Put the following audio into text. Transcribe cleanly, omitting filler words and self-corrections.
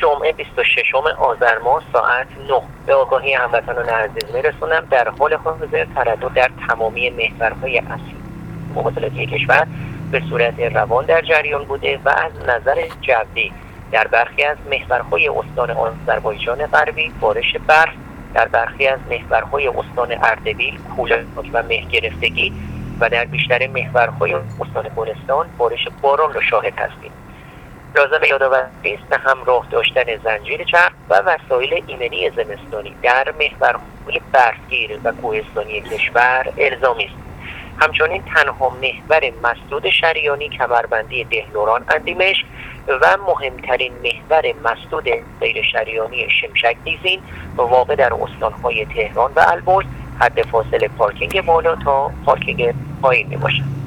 جمعه 26 آذر ماه ساعت 9 به آگاهی هموطنان عزیز میرسونم در حال حاضر تردد در تمامی محورهای اصلی مواصلاتی کشور به صورت روان در جریان بوده و از نظر جوی در برخی از محورهای استان آذربایجان غربی بارش برف، در برخی از محورهای استان اردبیل کولاک و مه گرفتگی و در بیشتر محورهای استان گلستان بارش باران را شاهد هستیم. لازم یادآوری است به همراه داشتن زنجیر چرخ و وسایل ایمنی زمستانی در محورهای برفگیر و کوهستانی کشور الزامی است. همچنین تنها محور مسدود شریانی کمربندی دهلوران اندیمش و مهمترین محور مسدود غیر شریانی شمشک دیزین واقع در استانهای تهران و البرز حد فاصله پارکینگ بالا تا پارکینگ پایین می باشد.